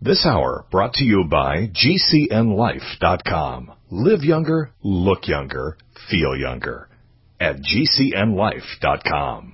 This hour brought to you by GCNLife.com. Live younger, look younger, feel younger at GCNLife.com.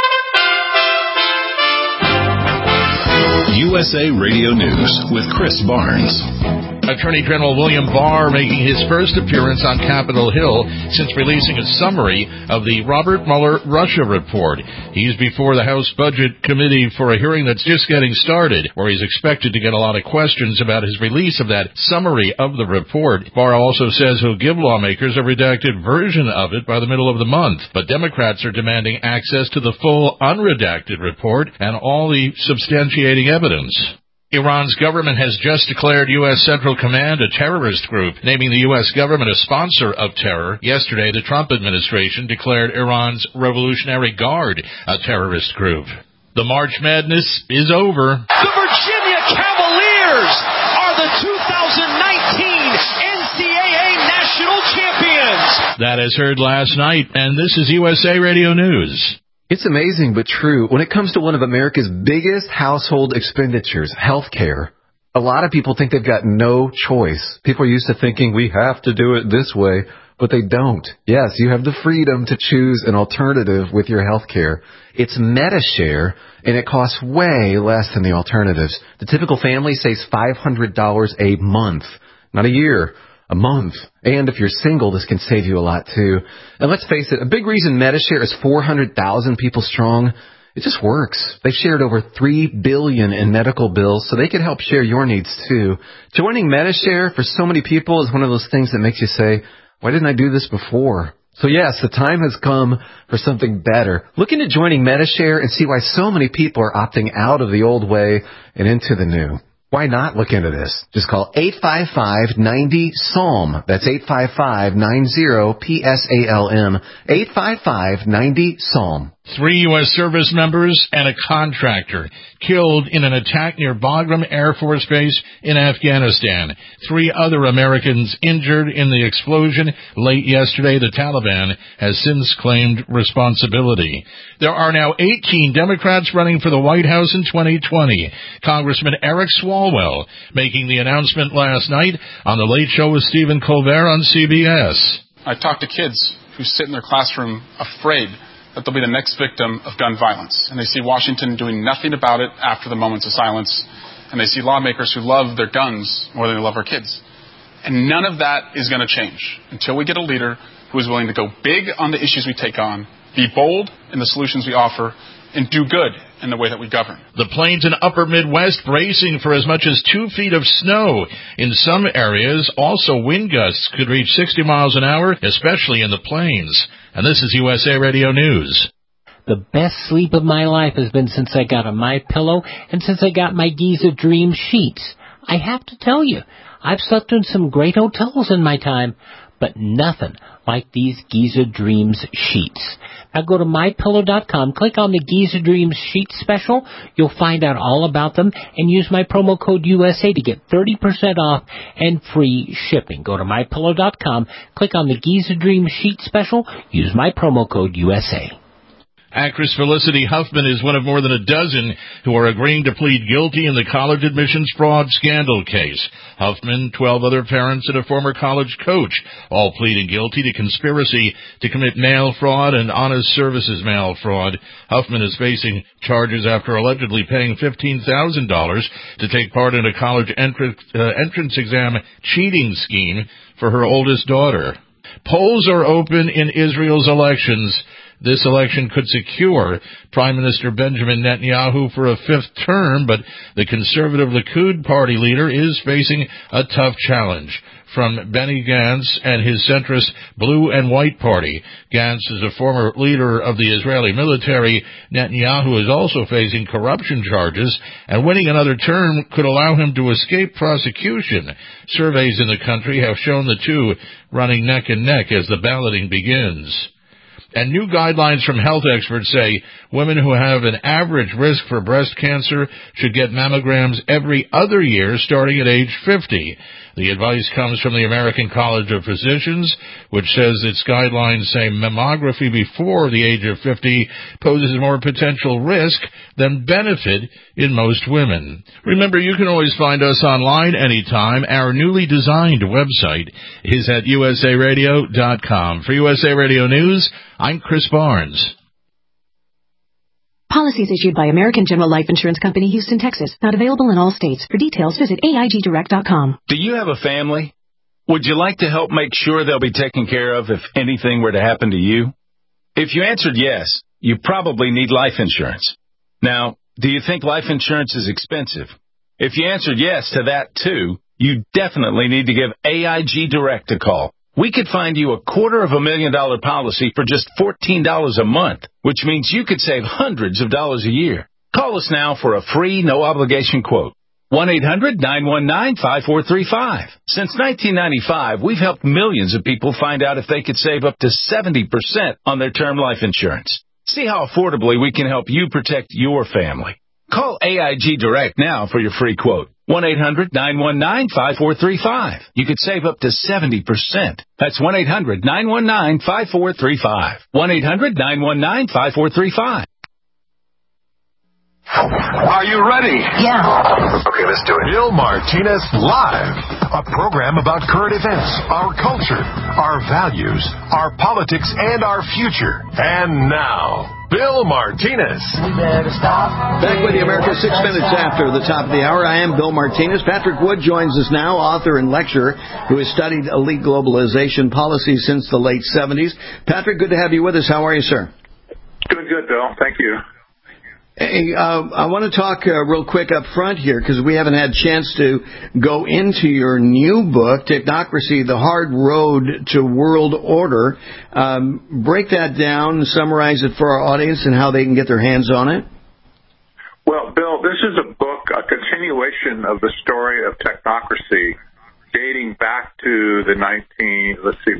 USA Radio News with Chris Barnes. Attorney General William Barr making his first appearance on Capitol Hill since releasing a summary of the Robert Mueller Russia report. He's before the House Budget Committee for a hearing that's just getting started, where he's expected to get a lot of questions about his release of that summary of the report. Barr also says he'll give lawmakers a redacted version of it by the middle of the month, but Democrats are demanding access to the full unredacted report and all the substantiating evidence. Iran's government has just declared U.S. Central Command a terrorist group, naming the U.S. government a sponsor of terror. Yesterday, the Trump administration declared Iran's Revolutionary Guard a terrorist group. The March Madness is over. The Virginia Cavaliers are the 2019 NCAA National Champions. That is heard last night, and this is USA Radio News. It's amazing but true. When it comes to one of America's biggest household expenditures, healthcare, a lot of people think they've got no choice. People are used to thinking we have to do it this way, but they don't. Yes, you have the freedom to choose an alternative with your healthcare. It's Medi-Share, and it costs way less than the alternatives. The typical family saves $500 a month, not a year. A month. And if you're single, this can save you a lot, too. And let's face it, a big reason Medi-Share is 400,000 people strong, it just works. They've shared over $3 billion in medical bills, so they can help share your needs, too. Joining Medi-Share for so many people is one of those things that makes you say, why didn't I do this before? So yes, the time has come for something better. Look into joining Medi-Share and see why so many people are opting out of the old way and into the new. Why not look into this? Just call 855-90-PSALM. That's 855-90-PSALM. 855-90-PSALM. 3 U.S. service members and a contractor killed in an attack near Bagram Air Force Base in Afghanistan. 3 other Americans injured in the explosion. Late yesterday, the Taliban has since claimed responsibility. There are now 18 Democrats running for the White House in 2020. Congressman Eric Swalwell making the announcement last night on The Late Show with Stephen Colbert on CBS. I talk to kids who sit in their classroom afraid that they'll be the next victim of gun violence. And they see Washington doing nothing about it after the moments of silence. And they see lawmakers who love their guns more than they love our kids. And none of that is going to change until we get a leader who is willing to go big on the issues we take on, be bold in the solutions we offer, and do good in the way that we govern. The plains and upper Midwest bracing for as much as 2 feet of snow. In some areas, also wind gusts could reach 60 miles an hour, especially in the plains. And this is USA Radio News. The best sleep of my life has been since I got a MyPillow and since I got my Giza Dream sheets. I have to tell you, I've slept in some great hotels in my time, but nothing like these Giza Dreams sheets. Now go to MyPillow.com, click on the Giza Dreams sheet special. You'll find out all about them and use my promo code USA to get 30% off and free shipping. Go to MyPillow.com, click on the Giza Dreams sheet special, use my promo code USA. Actress Felicity Huffman is one of more than a dozen who are agreeing to plead guilty in the college admissions fraud scandal case. Huffman, 12 other parents, and a former college coach, all pleading guilty to conspiracy to commit mail fraud and honest services mail fraud. Huffman is facing charges after allegedly paying $15,000 to take part in a college entrance exam cheating scheme for her oldest daughter. Polls are open in Israel's elections. This election could secure Prime Minister Benjamin Netanyahu for a 5th term, but the conservative Likud party leader is facing a tough challenge from Benny Gantz and his centrist Blue and White Party. Gantz is a former leader of the Israeli military. Netanyahu is also facing corruption charges, and winning another term could allow him to escape prosecution. Surveys in the country have shown the two running neck and neck as the balloting begins. And new guidelines from health experts say women who have an average risk for breast cancer should get mammograms every other year starting at age 50. The advice comes from the American College of Physicians, which says its guidelines say mammography before the age of 50 poses more potential risk than benefit in most women. Remember, you can always find us online anytime. Our newly designed website is at usaradio.com. For USA Radio News, I'm Chris Barnes. Policies issued by American General Life Insurance Company, Houston, Texas. Not available in all states. For details, visit AIGdirect.com. Do you have a family? Would you like to help make sure they'll be taken care of if anything were to happen to you? If you answered yes, you probably need life insurance. Now, do you think life insurance is expensive? If you answered yes to that too, you definitely need to give AIG Direct a call. We could find you a $250,000 policy for just $14 a month, which means you could save hundreds of dollars a year. Call us now for a free, no-obligation quote. 1-800-919-5435. Since 1995, we've helped millions of people find out if they could save up to 70% on their term life insurance. See how affordably we can help you protect your family. Call AIG Direct now for your free quote. 1-800-919-5435. You could save up to 70%. That's 1-800-919-5435. 1-800-919-5435. Are you ready? Yeah. Okay, let's do it. Bill Martinez Live, a program about current events, our culture, our values, our politics, and our future. And now, Bill Martinez. Back with you, America, 6 minutes after the top of the hour. I am Bill Martinez. Patrick Wood joins us now, author and lecturer who has studied elite globalization policy since the late 70s. Patrick, good to have you with us. How are you, sir? Doing good, Bill. Thank you. Hey, I want to talk real quick up front here because we haven't had a chance to go into your new book, Technocracy, The Hard Road to World Order. Break that down, summarize it for our audience and how they can get their hands on it. Well, Bill, this is a book, a continuation of the story of technocracy dating back to 1973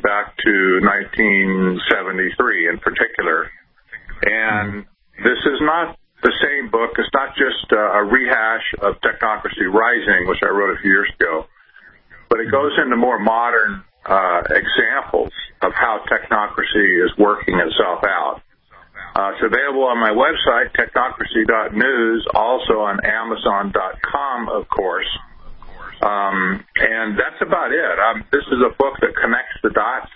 in particular. And this is not the same book. It's not just a rehash of Technocracy Rising, which I wrote a few years ago, but it goes into more modern examples of how technocracy is working itself out. It's available on my website, technocracy.news, also on Amazon.com, of course. And that's about it. This is a book that connects the dots.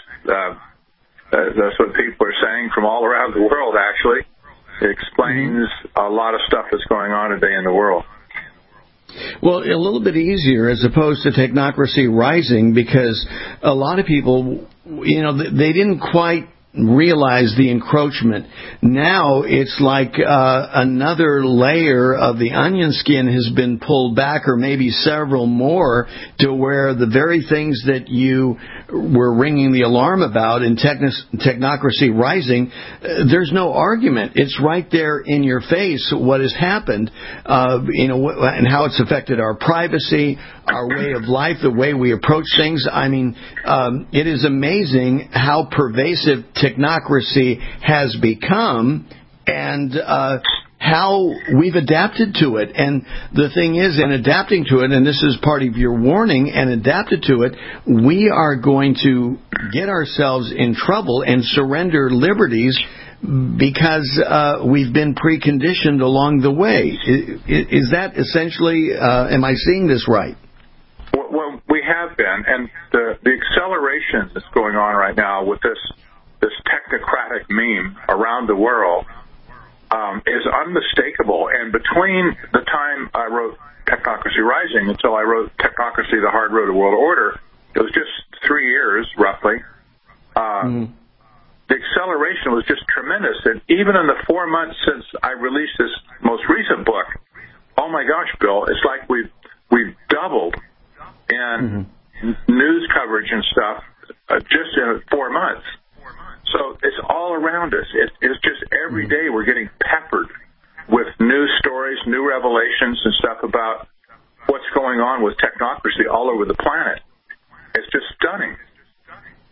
That's what people are saying from all around the world, actually. It explains a lot of stuff that's going on today in the world. Well, a little bit easier as opposed to Technocracy Rising because a lot of people, they didn't quite realize the encroachment. Now it's like another layer of the onion skin has been pulled back, or maybe several more, to where the very things that you were ringing the alarm about in Technocracy Rising, there's no argument. It's right there in your face what has happened, and how it's affected our privacy, our way of life, the way we approach things. I mean, it is amazing how pervasive technocracy has become and how we've adapted to it. And the thing is, in adapting to it, and this is part of your warning, and adapted to it, we are going to get ourselves in trouble and surrender liberties because we've been preconditioned along the way. Is that essentially, am I seeing this right? Well, we have been, and the acceleration that's going on right now with this technocratic meme around the world is unmistakable. And between the time I wrote Technocracy Rising until I wrote Technocracy, The Hard Road to World Order, it was just 3 years, roughly. The acceleration was just tremendous. And even in the 4 months since I released this most recent book, oh my gosh, Bill, it's like we've doubled in news coverage and stuff just in 4 months. So it's all around us. It's just every day we're getting peppered with news stories, new revelations and stuff about what's going on with technocracy all over the planet. It's just stunning.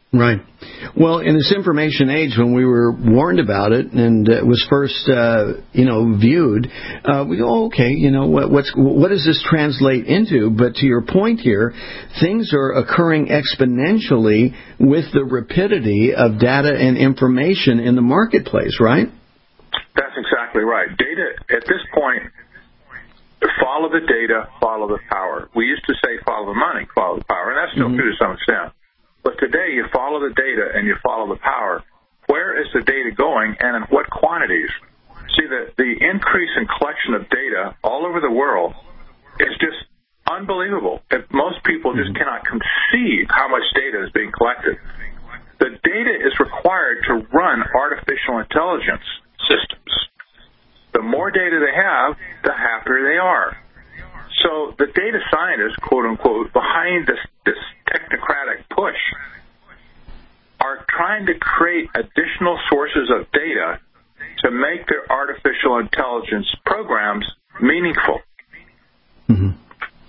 Right. Well, in this information age, when we were warned about it and it was first, viewed, we go, okay, what does this translate into? But to your point here, things are occurring exponentially with the rapidity of data and information in the marketplace, right? That's exactly right. Data, at this point, follow the data, follow the power. We used to say follow the money, follow the power, and that's still true to some extent. But today, you follow the data and you follow the power. Where is the data going and in what quantities? See, the increase in collection of data all over the world is just unbelievable. Most people just cannot conceive how much data is being collected. The data is required to run artificial intelligence systems. The more data they have, the happier they are. So the data scientists, quote unquote, behind this technocratic push are trying to create additional sources of data to make their artificial intelligence programs meaningful. Mm-hmm.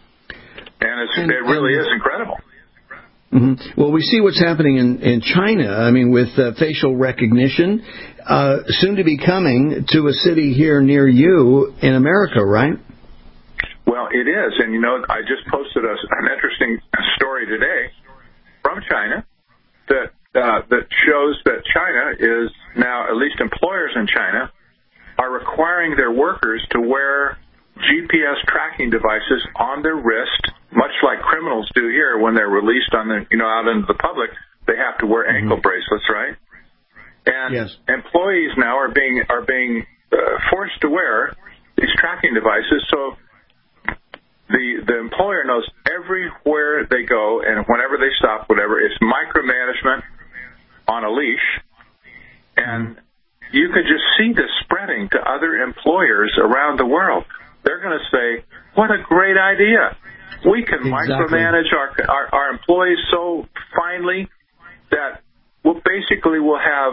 And it really is incredible. Mm-hmm. Well, we see what's happening in China. I mean, with facial recognition, soon to be coming to a city here near you in America, right? Well, it is. And, I just posted an interesting story today from China that shows that China is now, at least employers in China, are requiring their workers to wear GPS tracking devices on their wrist, much like criminals do here when they're released on the, out into the public. They have to wear ankle bracelets, right? And yes. Employees now are being forced to wear these tracking devices, so the employer knows everywhere they go and whenever they stop, whatever. It's micromanagement on a leash, and you could just see this spreading to other employers around the world. They're going to say, what a great idea. We can micromanage our employees so finely that we'll have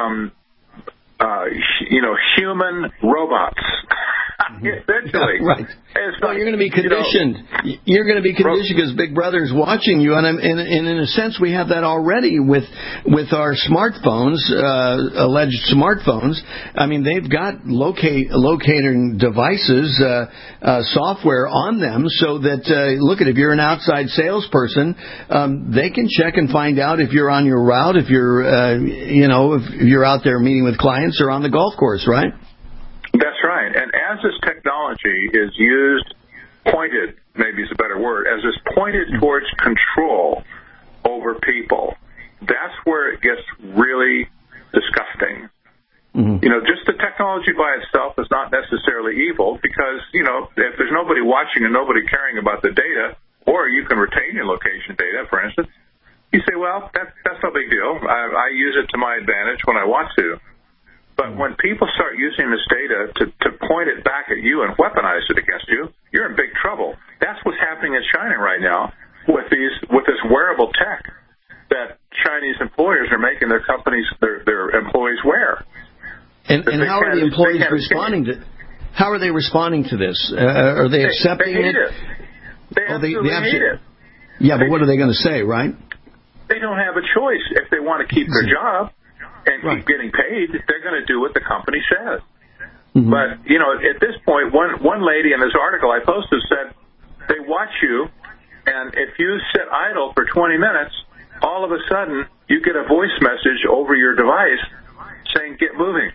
human robots. Eventually. Right. Well, you're going to be conditioned. You're going to be conditioned because Big Brother's watching you, and in a sense, we have that already with our smartphones, alleged smartphones. I mean, they've got locating devices, software on them, so that if you're an outside salesperson, they can check and find out if you're on your route, if you're if you're out there meeting with clients or on the golf course, right? That's right. And as this technology is used, pointed, maybe is a better word, as it's pointed towards control over people, that's where it gets really disgusting. Mm-hmm. Just the technology by itself is not necessarily evil because, if there's nobody watching and nobody caring about the data, or you can retain your location data, for instance, you say, well, that's no big deal. I use it to my advantage when I want to. But when people start using this data to point it back at you and weaponize it against you, you're in big trouble. That's what's happening in China right now with this wearable tech that Chinese employers are making their companies, their employees wear. And how are the employees responding to? How are they responding to this? Are they accepting it? They absolutely hate it. Yeah, but what are they going to say, right? They don't have a choice if they want to keep their job. And keep getting paid, they're going to do what the company says. Mm-hmm. But, at this point, one lady in this article I posted said, they watch you, and if you sit idle for 20 minutes, all of a sudden, you get a voice message over your device saying, get moving.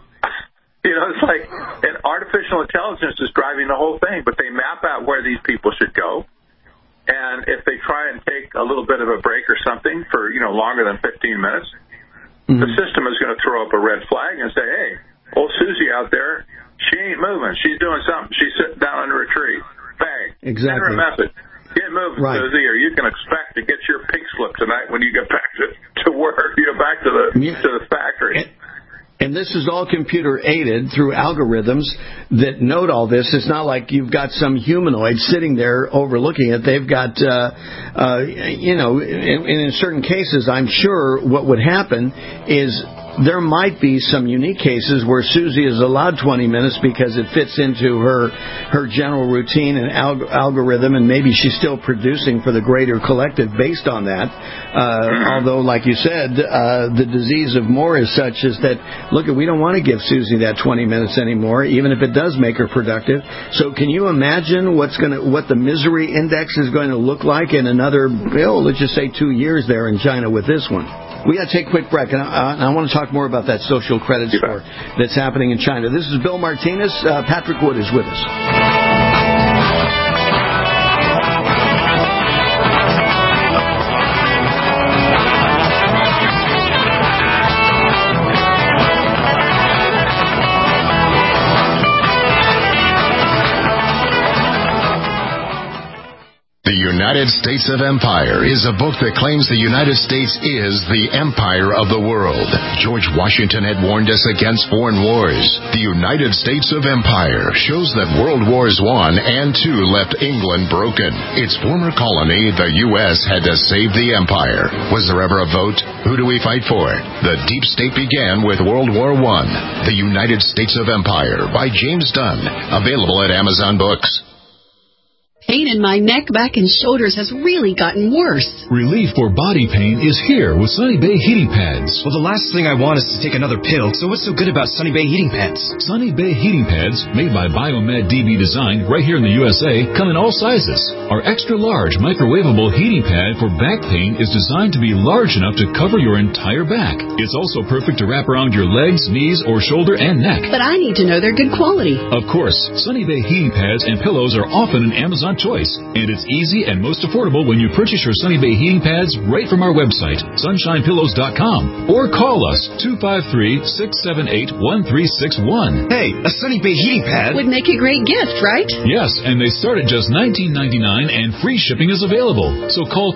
It's like an artificial intelligence is driving the whole thing, but they map out where these people should go. And if they try and take a little bit of a break or something for, longer than 15 minutes, the system is going to throw up a red flag and say, hey, old Susie out there, she ain't moving. She's doing something. She's sitting down under a tree. Bang. Exactly. Send her a message. Get moving, Susie, or you can expect to get your pink slip tonight when you get back to work, back to the factory. And this is all computer aided through algorithms that note all this. It's not like you've got some humanoid sitting there overlooking it. They've got, in certain cases, I'm sure what would happen is there might be some unique cases where Susie is allowed 20 minutes because it fits into her general routine and algorithm, and maybe she's still producing for the greater collective based on that. Although, like you said, the disease of more is such as that, look, we don't want to give Susie that 20 minutes anymore, even if it does make her productive. So can you imagine what the misery index is going to look like in another, let's just say 2 years there in China with this one? We got to take a quick break, and I want to talk more about that social credit score that's happening in China. This is Bill Martinez. Patrick Wood is with us. The United States of Empire is a book that claims the United States is the empire of the world. George Washington had warned us against foreign wars. The United States of Empire shows that World Wars I and II left England broken. Its former colony, the U.S., had to save the empire. Was there ever a vote? Who do we fight for? The deep state began with World War I. The United States of Empire by James Dunn. Available at Amazon Books. Pain in my neck, back, and shoulders has really gotten worse. Relief for body pain is here with Sunny Bay Heating Pads. Well, the last thing I want is to take another pill, so what's so good about Sunny Bay Heating Pads? Sunny Bay Heating Pads, made by Biomed DB Design right here in the USA, come in all sizes. Our extra-large microwavable heating pad for back pain is designed to be large enough to cover your entire back. It's also perfect to wrap around your legs, knees, or shoulder and neck. But I need to know they're good quality. Of course, Sunny Bay Heating Pads and pillows are often an Amazon choice, and it's easy and most affordable when you purchase your Sunny Bay Heating Pads right from our website, sunshinepillows.com, or call us 253-678-1361. Hey, a Sunny Bay Heating Pad would make a great gift, right? Yes, and they start at just $19.99 and free shipping is available. So call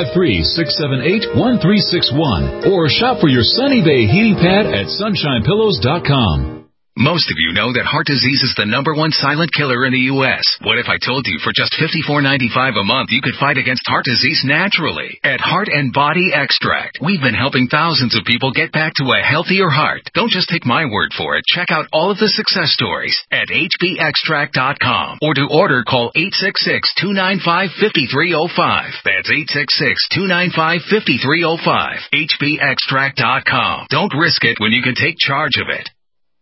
253-678-1361 or shop for your Sunny Bay Heating Pad at sunshinepillows.com. Most of you know that heart disease is the #1 silent killer in the U.S. What if I told you for just $54.95 a month you could fight against heart disease naturally? At Heart and Body Extract, we've been helping thousands of people get back to a healthier heart. Don't just take my word for it. Check out all of the success stories at hbextract.com. Or to order, call 866-295-5305. That's 866-295-5305. hbextract.com. Don't risk it when you can take charge of it.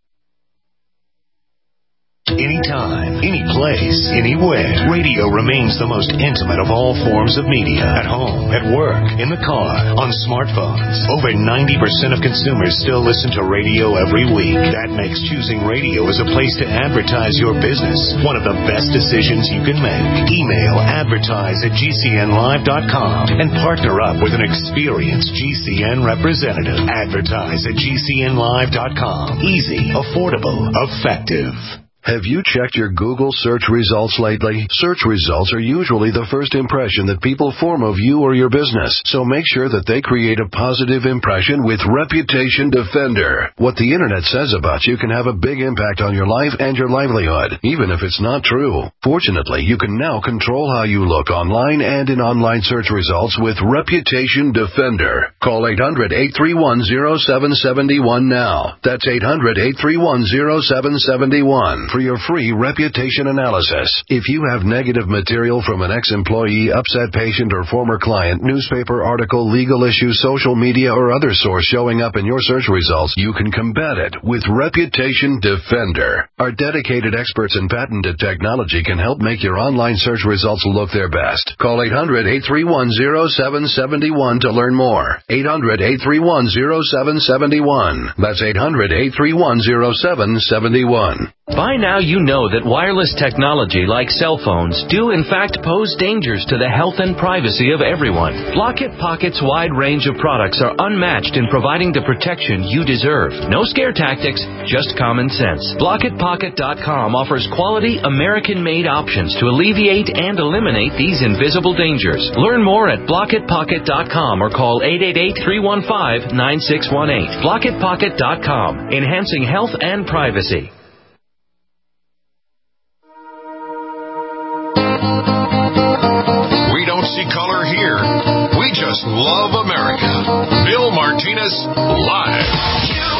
Anytime, any place, anywhere. Radio remains the most intimate of all forms of media. At home, at work, in the car, on smartphones. Over 90% of consumers still listen to radio every week. That makes choosing radio as a place to advertise your business one of the best decisions you can make. Email advertise@gcnlive.com and partner up with an experienced GCN representative. Advertise at gcnlive.com. Easy, affordable, effective. Have you checked your Google search results lately? Search results are usually the first impression that people form of you or your business, so make sure that they create a positive impression with Reputation Defender. What the internet says about you can have a big impact on your life and your livelihood, even if it's not true. Fortunately, you can now control how you look online and in online search results with Reputation Defender. Call 800-831-0771 now. That's 800-831-0771. For your free reputation analysis. If you have negative material from an ex-employee, upset patient, or former client, newspaper article, legal issue, social media, or other source showing up in your search results, you can combat it with Reputation Defender. Our dedicated experts in patented technology can help make your online search results look their best. Call 800-831-0771 to learn more. 800-831-0771. That's 800-831-0771. By now you know that wireless technology like cell phones do in fact pose dangers to the health and privacy of everyone. Blockit Pocket's wide range of products are unmatched in providing the protection you deserve. No scare tactics, just common sense. BlockitPocket.com offers quality American-made options to alleviate and eliminate these invisible dangers. Learn more at BlockitPocket.com or call 888-315-9618. BlockitPocket.com, enhancing health and privacy. We don't see color here. We just love America. Bill Martinez, live.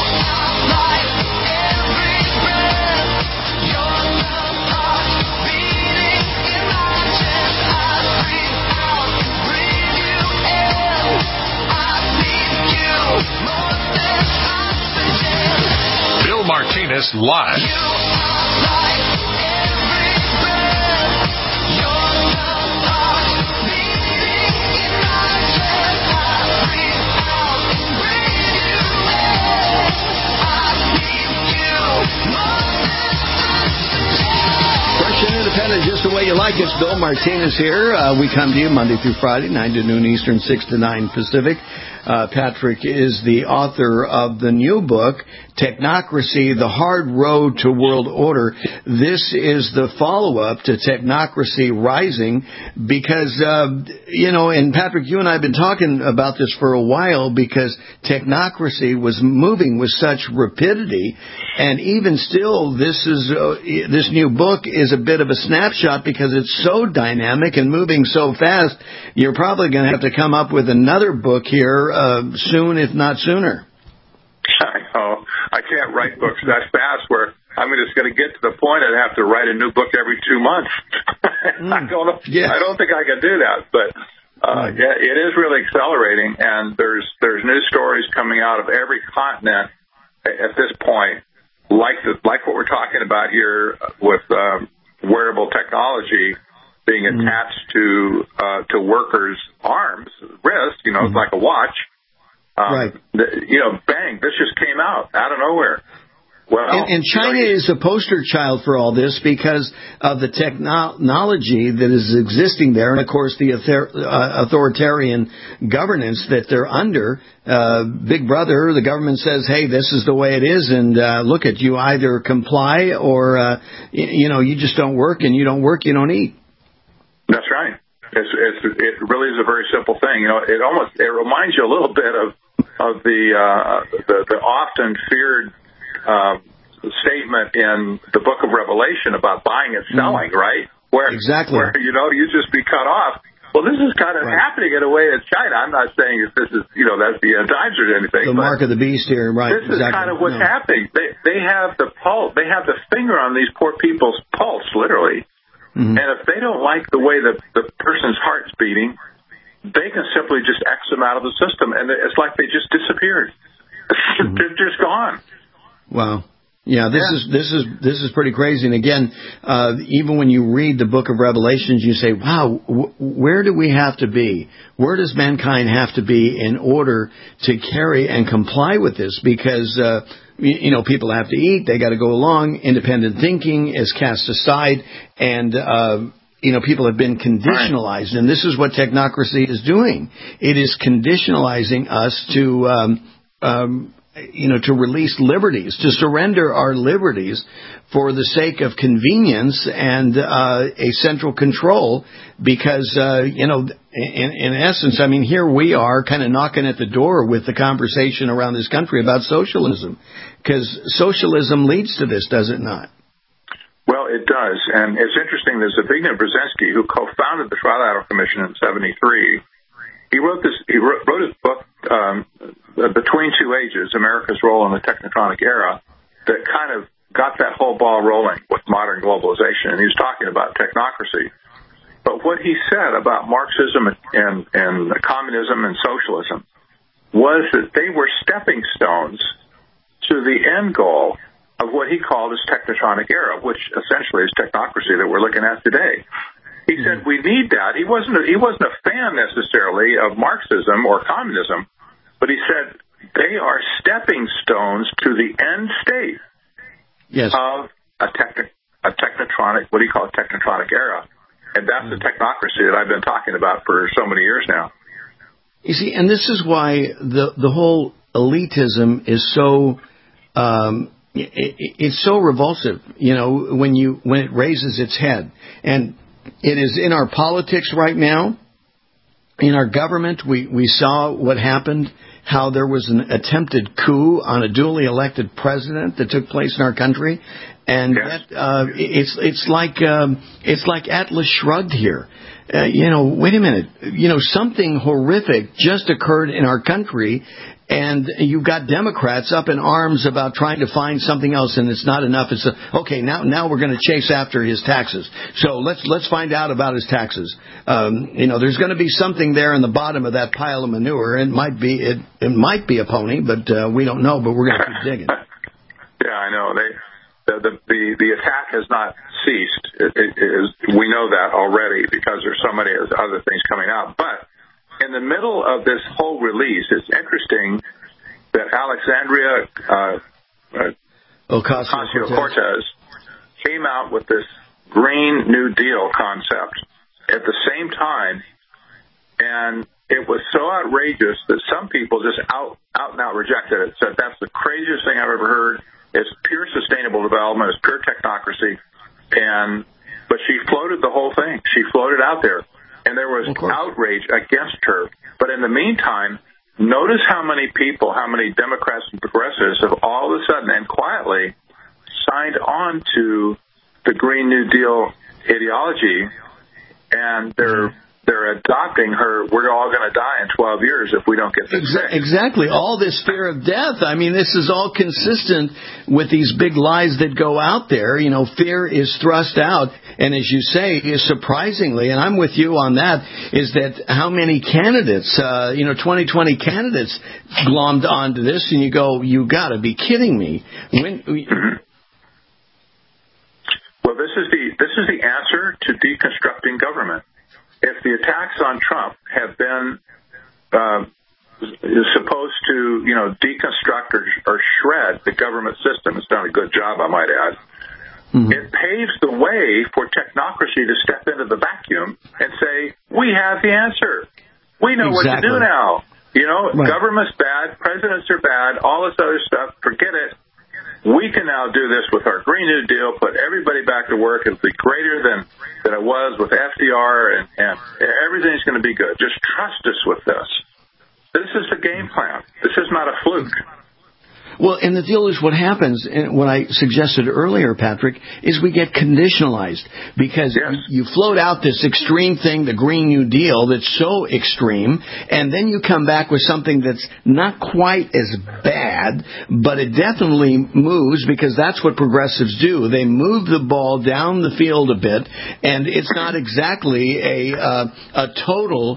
Live. Independent, just the way you like it. It's Bill Martinez here. We come to you Monday through Friday, 9 to noon Eastern, 6 to 9 Pacific. Patrick is the author of the new book, Technocracy, The Hard Road to World Order. This is the follow-up to Technocracy Rising because, and Patrick, you and I have been talking about this for a while because technocracy was moving with such rapidity. And even still, this new book is a bit of a snapshot because it's so dynamic and moving so fast. You're probably going to have to come up with another book here soon, if not sooner. I know. I can't write books that fast where I'm just going to get to the point I'd have to write a new book every 2 months. I don't know. Yeah. I don't think I can do that, but yeah, it is really accelerating, and there's new stories coming out of every continent at this point, like what we're talking about here with wearable technology being attached to workers' arms, wrists. It's like a watch. Right. Bang! This just came out of nowhere. Well, and China is a poster child for all this because of the technology that is existing there, and of course the authoritarian governance that they're under. Big Brother, the government says, "Hey, this is the way it is," and look at you either comply or you just don't work, and you don't work, you don't eat. That's right. It really is a very simple thing. It reminds you a little bit of the often feared statement in the Book of Revelation about buying and selling, right? Where you just be cut off. Well, this is kind of happening in a way in China. I'm not saying that this is that's the end times or anything. The mark of the beast here, right? This is kind of what's happening. They have the pulse. They have the finger on these poor people's pulse, literally. Mm-hmm. And if they don't like the way the person's heart's beating, they can simply just X them out of the system, and it's like they just disappeared. They're just gone. Wow. Yeah, this is pretty crazy. And again, even when you read the Book of Revelations, you say, "Wow, where do we have to be? Where does mankind have to be in order to carry and comply with this?" Because people have to eat, they got to go along. Independent thinking is cast aside, and people have been conditionalized, and this is what technocracy is doing. It is conditionalizing us to release liberties, to surrender our liberties for the sake of convenience and a central control. Because in essence, here we are kind of knocking at the door with the conversation around this country about socialism, because socialism leads to this, does it not? Well, it does, and it's interesting. There's Zbigniew Brzezinski, who co-founded the Trilateral Commission in '73. He wrote his book, Between Two Ages, America's Role in the Technotronic Era, that kind of got that whole ball rolling with modern globalization. And he was talking about technocracy. But what he said about Marxism and communism and socialism was that they were stepping stones to the end goal of what he called his technotronic era, which essentially is technocracy that we're looking at today. He said we need that. He wasn't a fan necessarily of Marxism or communism, but he said they are stepping stones to the end state of a technotronic, what do you call it, technotronic era. And that's the technocracy that I've been talking about for so many years now. You see, and this is why the whole elitism is so it's so revulsive, when it raises its head. And it is in our politics right now. In our government, we saw what happened, how there was an attempted coup on a duly elected president that took place in our country. And it's like Atlas Shrugged here. Wait a minute. Something horrific just occurred in our country, and you've got Democrats up in arms about trying to find something else, and it's not enough. It's now we're going to chase after his taxes. So let's find out about his taxes. There's going to be something there in the bottom of that pile of manure. It might be a pony, but we don't know. But we're going to keep digging. Yeah, I know. the attack has not ceased. We know that already because there's so many other things coming out. But in the middle of this whole release, it's interesting that Alexandria Ocasio-Cortez came out with this Green New Deal concept at the same time, and it was so outrageous that some people just out and out rejected it, said that's the craziest thing I've ever heard. It's pure sustainable development. It's pure technocracy. But she floated the whole thing. She floated out there. And there was outrage against her. But in the meantime, notice how many people, how many Democrats and progressives have all of a sudden and quietly signed on to the Green New Deal ideology, and they're adopting her, we're all going to die in 12 years if we don't get this fixed. Exactly. All this fear of death. I mean, this is all consistent with these big lies that go out there. You know, fear is thrust out. And as you say, surprisingly, and I'm with you on that, is that how many candidates, 2020 candidates glommed onto this, and you go, you got to be kidding me. Well, this is the answer to deconstructing government. If the attacks on Trump have been supposed to, deconstruct or shred the government system, it's done a good job, I might add. Mm-hmm. It paves the way for technocracy to step into the vacuum and say, we have the answer. We know what to do now. Government's bad, presidents are bad, all this other stuff, forget it. We can now do this with our Green New Deal, put everybody back to work. It'll be greater than it was with FDR, and everything's going to be good. Just trust us with this. This is the game plan. This is not a fluke. Well, and the deal is what happens, and what I suggested earlier, Patrick, is we get conditionalized because you float out this extreme thing, the Green New Deal, that's so extreme, and then you come back with something that's not quite as bad, but it definitely moves because that's what progressives do. They move the ball down the field a bit, and it's not exactly a total,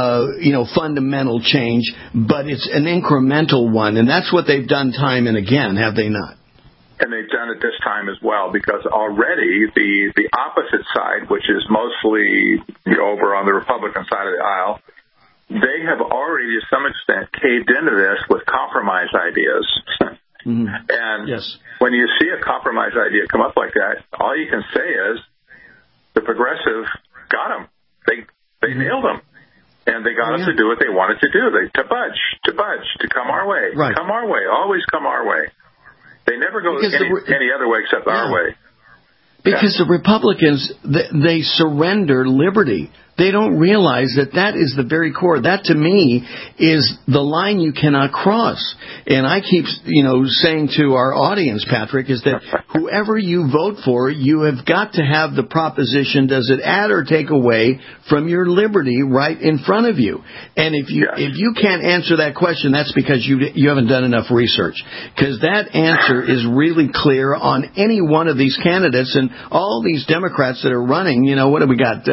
fundamental change, but it's an incremental one, and that's what they've done time and again, have they not? And they've done it this time as well, because already the opposite side, which is mostly over on the Republican side of the aisle, they have already to some extent caved into this with compromise ideas. Mm-hmm. And when you see a compromise idea come up like that, all you can say is the progressive got them. They nailed them. And they got us to do what they wanted to do. To budge, to come our way. Right. Come our way, always come our way. They never go any other way except our way. Because the Republicans, they surrender liberty. They don't realize that is the very core. That, to me, is the line you cannot cross. And I keep, saying to our audience, Patrick, is that whoever you vote for, you have got to have the proposition, does it add or take away from your liberty right in front of you? And if you can't answer that question, that's because you haven't done enough research. Because that answer is really clear on any one of these candidates. And all these Democrats that are running, what have we got?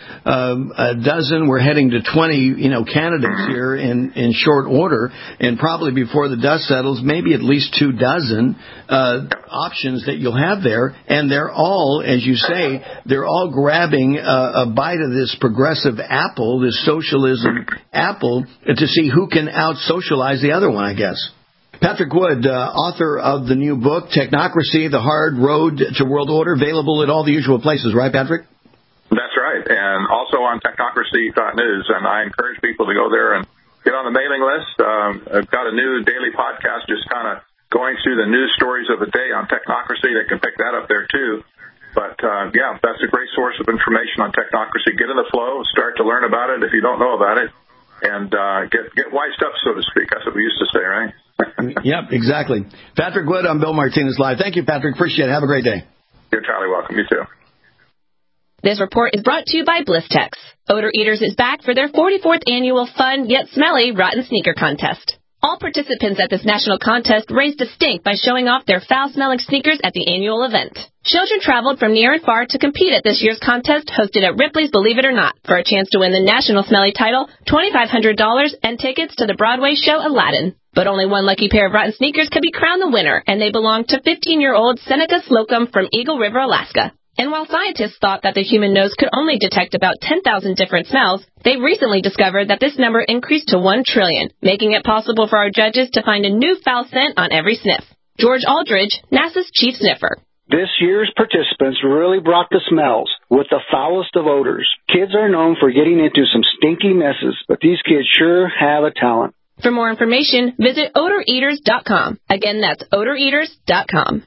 A dozen. We're heading to 20, candidates here in short order, and probably before the dust settles, maybe at least 24 options that you'll have there, and they're all, as you say, they're all grabbing a bite of this progressive apple, this socialism apple, to see who can out-socialize the other one, I guess. Patrick Wood, author of the new book, Technocracy, The Hard Road to World Order, available at all the usual places, right, Patrick? That's right, and also on technocracy.news, and I encourage people to go there and get on the mailing list. I've got a new daily podcast just kind of going through the news stories of the day on technocracy. They can pick that up there, too. But, that's a great source of information on technocracy. Get in the flow, start to learn about it if you don't know about it, and get wised up, so to speak. That's what we used to say, right? Yep, exactly. Patrick Wood, I'm Bill Martinez Live. Thank you, Patrick. Appreciate it. Have a great day. You're entirely welcome. You too. This report is brought to you by Blistex. Odor Eaters is back for their 44th annual fun yet smelly rotten sneaker contest. All participants at this national contest raised a stink by showing off their foul-smelling sneakers at the annual event. Children traveled from near and far to compete at this year's contest hosted at Ripley's Believe It or Not for a chance to win the National Smelly title, $2,500, and tickets to the Broadway show Aladdin. But only one lucky pair of rotten sneakers could be crowned the winner, and they belonged to 15-year-old Seneca Slocum from Eagle River, Alaska. And while scientists thought that the human nose could only detect about 10,000 different smells, they recently discovered that this number increased to 1 trillion, making it possible for our judges to find a new foul scent on every sniff. George Aldridge, NASA's chief sniffer. This year's participants really brought the smells with the foulest of odors. Kids are known for getting into some stinky messes, but these kids sure have a talent. For more information, visit odoreaters.com. Again, that's odoreaters.com.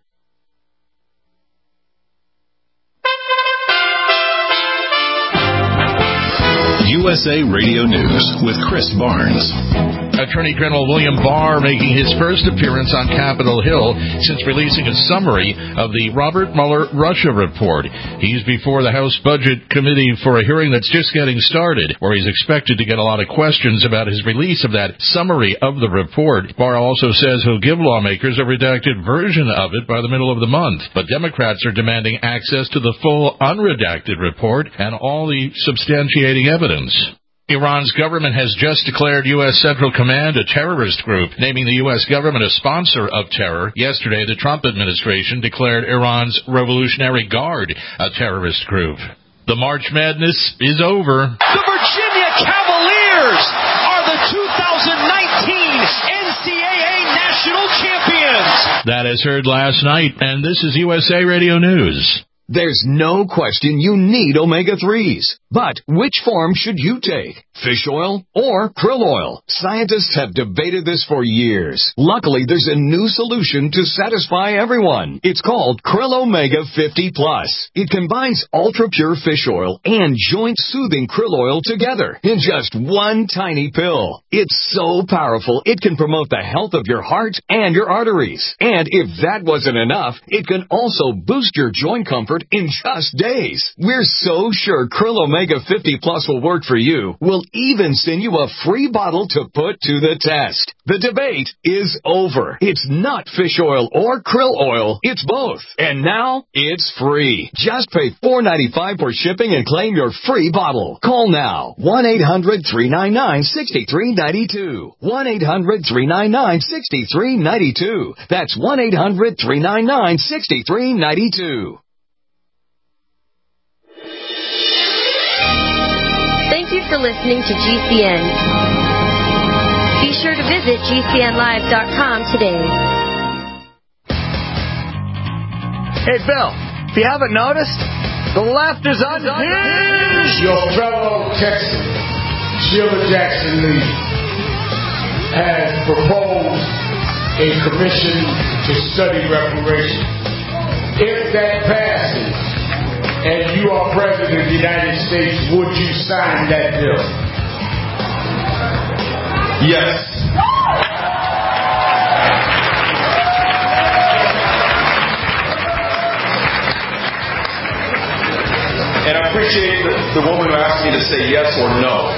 USA Radio News with Chris Barnes. Attorney General William Barr making his first appearance on Capitol Hill since releasing a summary of the Robert Mueller Russia report. He's before the House Budget Committee for a hearing that's just getting started, where he's expected to get a lot of questions about his release of that summary of the report. Barr also says he'll give lawmakers a redacted version of it by the middle of the month. But Democrats are demanding access to the full unredacted report and all the substantiating evidence. Iran's government has just declared U.S. Central Command a terrorist group, naming the U.S. government a sponsor of terror. Yesterday, the Trump administration declared Iran's Revolutionary Guard a terrorist group. The March Madness is over. The Virginia Cavaliers are the 2019 NCAA National Champions. That is heard last night, and this is USA Radio News. There's no question you need omega-3s. But which form should you take? Fish oil or krill oil? Scientists have debated this for years. Luckily, there's a new solution to satisfy everyone. It's called Krill Omega 50 Plus. It combines ultra-pure fish oil and joint-soothing krill oil together in just one tiny pill. It's so powerful, it can promote the health of your heart and your arteries. And if that wasn't enough, it can also boost your joint comfort in just days. We're so sure Krill Omega 50 Plus will work for you. We'll even send you a free bottle to put to the test. The debate is over. It's not fish oil or krill oil. It's both. And now it's free. Just pay $4.95 for shipping and claim your free bottle. Call now. 1-800-399-6392. 1-800-399-6392. That's 1-800-399-6392. Thank you for listening to GCN. Be sure to visit GCNlive.com today. Hey, Bill, if you haven't noticed, the left is unhinged. Your fellow Texan, Sheila Jackson Lee, has proposed a commission to study reparations. If that passes, and you are President of the United States, would you sign that bill? Yes. And I appreciate the woman who asked me to say yes or no.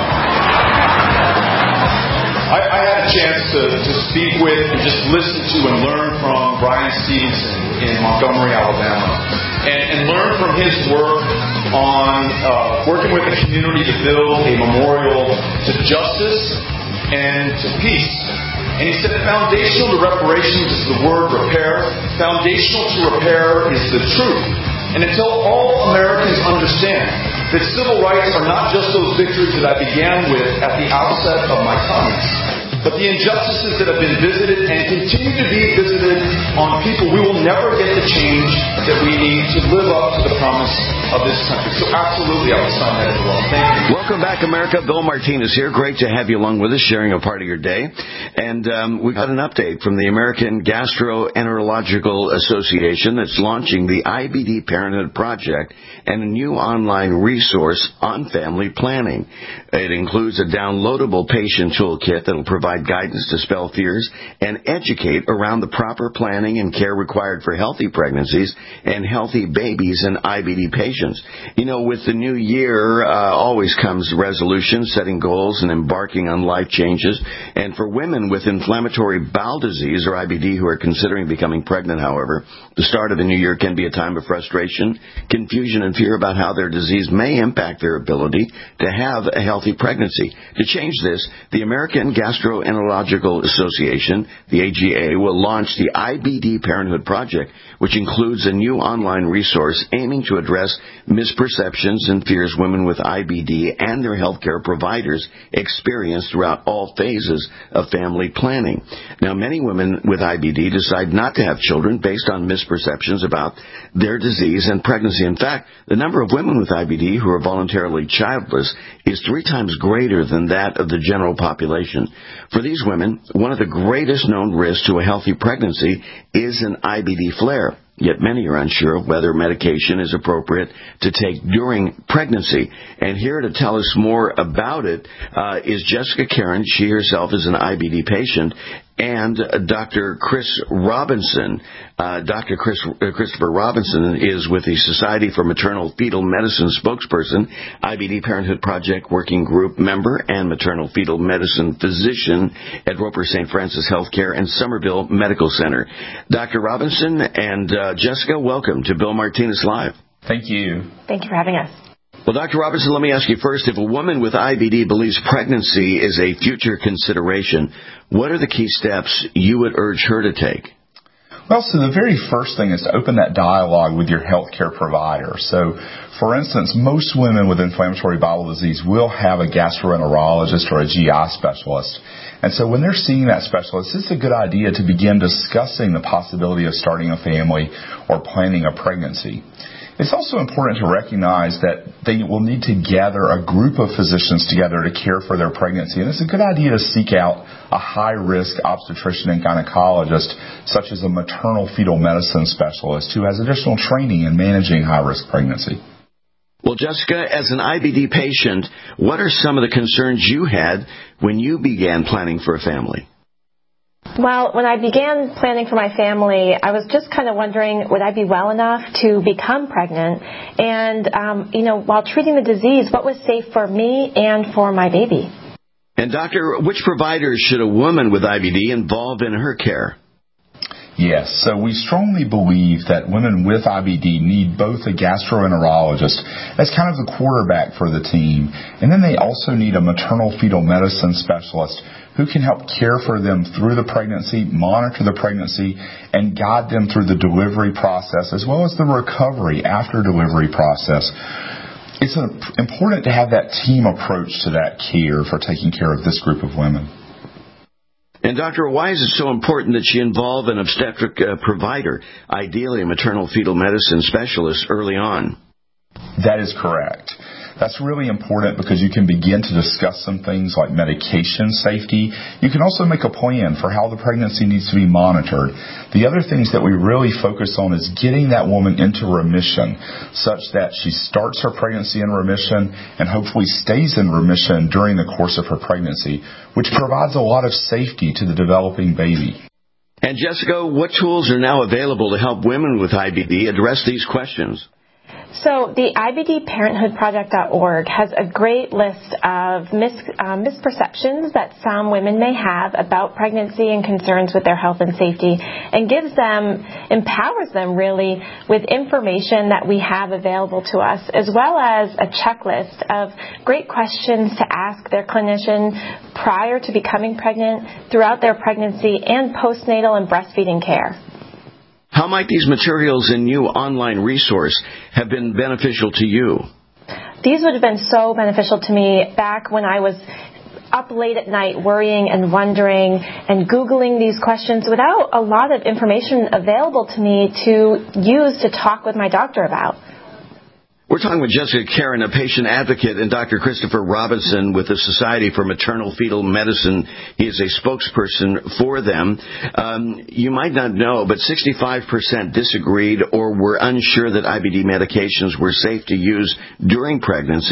I had a chance to speak with and just listen to and learn from Brian Stevenson in Montgomery, Alabama. And learn from his work on working with the community to build a memorial to justice and to peace. And he said foundational to reparations is the word repair. Foundational to repair is the truth. And until all Americans understand that civil rights are not just those victories that I began with at the outset of my comments, but the injustices that have been visited and continue to be visited on people, we will never get the change that we need to live up to the promise of this country. So absolutely, I will sign that as well. Thank you. Welcome back, America. Bill Martinez here. Great to have you along with us, sharing a part of your day. And we got an update from the American Gastroenterological Association that's launching the IBD Parenthood Project and a new online resource on family planning. It includes a downloadable patient toolkit that will provide provide guidance, dispel fears, and educate around the proper planning and care required for healthy pregnancies and healthy babies and IBD patients. You know, with the new year always comes resolutions, setting goals, and embarking on life changes. And for women with inflammatory bowel disease or IBD who are considering becoming pregnant, however, the start of the new year can be a time of frustration, confusion, and fear about how their disease may impact their ability to have a healthy pregnancy. To change this, the American Gastroenterological Association, the AGA, will launch the IBD Parenthood Project, which includes a new online resource aiming to address misperceptions and fears women with IBD and their healthcare providers experience throughout all phases of family planning. Now, many women with IBD decide not to have children based on misperceptions about their disease and pregnancy. In fact, the number of women with IBD who are voluntarily childless is 3 times greater than that of the general population. For these women, one of the greatest known risks to a healthy pregnancy is an IBD flare. Yet many are unsure of whether medication is appropriate to take during pregnancy. And here to tell us more about it is Jessica Karen. She herself is an IBD patient. And Dr. Chris Robinson. Dr. Christopher Robinson is with the Society for Maternal Fetal Medicine spokesperson, IBD Parenthood Project Working Group member, and maternal fetal medicine physician at Roper St. Francis Healthcare and Somerville Medical Center. Dr. Robinson and Jessica, welcome to Bill Martinez Live. Thank you. Thank you for having us. Well, Dr. Robinson, let me ask you first, if a woman with IBD believes pregnancy is a future consideration, what are the key steps you would urge her to take? Well, so the very first thing is to open that dialogue with your healthcare provider. So, for instance, most women with inflammatory bowel disease will have a gastroenterologist or a GI specialist. And so when they're seeing that specialist, it's a good idea to begin discussing the possibility of starting a family or planning a pregnancy. It's also important to recognize that they will need to gather a group of physicians together to care for their pregnancy. And it's a good idea to seek out a high-risk obstetrician and gynecologist, such as a maternal fetal medicine specialist who has additional training in managing high-risk pregnancy. Well, Jessica, as an IBD patient, what are some of the concerns you had when you began planning for a family? Well, when I began planning for my family, I was just kind of wondering, would I be well enough to become pregnant? And, while treating the disease, what was safe for me and for my baby? And, Doctor, which providers should a woman with IBD involve in her care? Yes, so we strongly believe that women with IBD need both a gastroenterologist as kind of the quarterback for the team, and then they also need a maternal fetal medicine specialist who can help care for them through the pregnancy, monitor the pregnancy, and guide them through the delivery process as well as the recovery after delivery process. It's important to have that team approach to that care for taking care of this group of women. And, Doctor, why is it so important that she involve an obstetric provider, ideally a maternal fetal medicine specialist, early on? That is correct. That's really important because you can begin to discuss some things like medication safety. You can also make a plan for how the pregnancy needs to be monitored. The other things that we really focus on is getting that woman into remission such that she starts her pregnancy in remission and hopefully stays in remission during the course of her pregnancy, which provides a lot of safety to the developing baby. And Jessica, what tools are now available to help women with IBD address these questions? So the IBDparenthoodproject.org has a great list of misperceptions that some women may have about pregnancy and concerns with their health and safety, and empowers them really with information that we have available to us, as well as a checklist of great questions to ask their clinician prior to becoming pregnant, throughout their pregnancy, and postnatal and breastfeeding care. How might these materials and new online resource have been beneficial to you? These would have been so beneficial to me back when I was up late at night worrying and wondering and Googling these questions without a lot of information available to me to use to talk with my doctor about. We're talking with Jessica Karen, a patient advocate, and Dr. Christopher Robinson with the Society for Maternal Fetal Medicine. He is a spokesperson for them. You might not know, but 65% disagreed or were unsure that IBD medications were safe to use during pregnancy.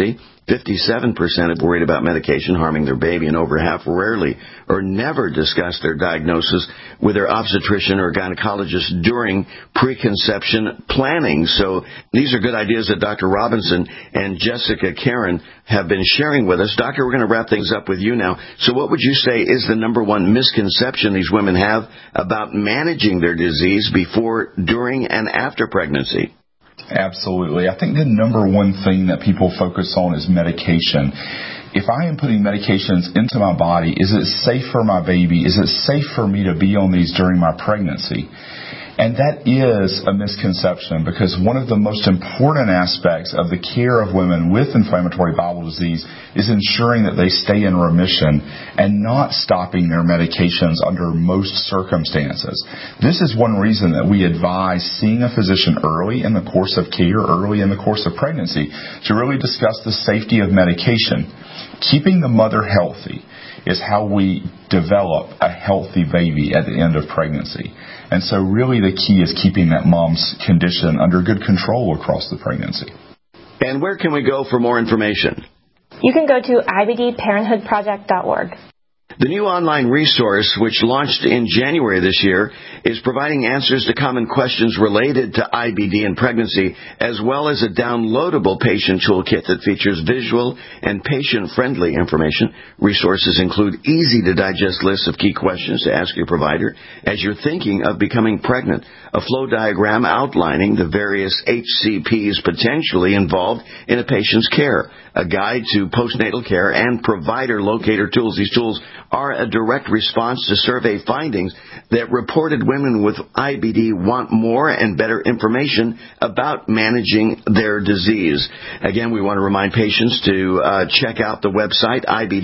57% are worried about medication harming their baby, and over half rarely or never discuss their diagnosis with their obstetrician or gynecologist during preconception planning. So these are good ideas that Dr. Robinson and Jessica Karen have been sharing with us. Doctor, we're going to wrap things up with you now. So what would you say is the number one misconception these women have about managing their disease before, during, and after pregnancy? Absolutely. I think the number one thing that people focus on is medication. If I am putting medications into my body, is it safe for my baby? Is it safe for me to be on these during my pregnancy? And that is a misconception, because one of the most important aspects of the care of women with inflammatory bowel disease is ensuring that they stay in remission and not stopping their medications under most circumstances. This is one reason that we advise seeing a physician early in the course of care, early in the course of pregnancy, to really discuss the safety of medication. Keeping the mother healthy is how we develop a healthy baby at the end of pregnancy. And so really the key is keeping that mom's condition under good control across the pregnancy. And where can we go for more information? You can go to ibdparenthoodproject.org. The new online resource, which launched in January this year, is providing answers to common questions related to IBD and pregnancy, as well as a downloadable patient toolkit that features visual and patient-friendly information. Resources include easy-to-digest lists of key questions to ask your provider as you're thinking of becoming pregnant, a flow diagram outlining the various HCPs potentially involved in a patient's care, a guide to postnatal care, and provider locator tools. These tools are a direct response to survey findings that reported women with IBD want more and better information about managing their disease. Again, we want to remind patients to check out the website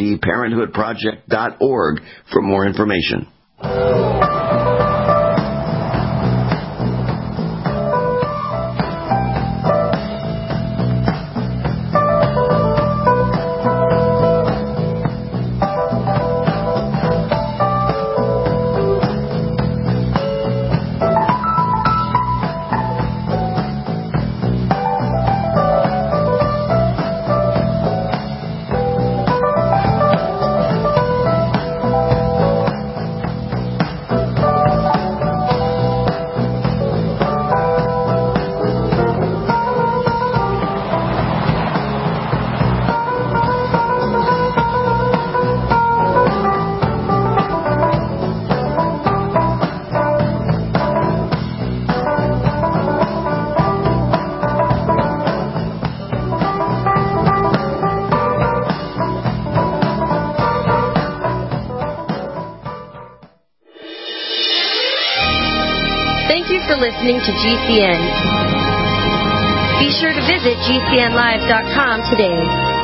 ibdparenthoodproject.org for more information. Listening to GCN. Be sure to visit GCNlive.com today.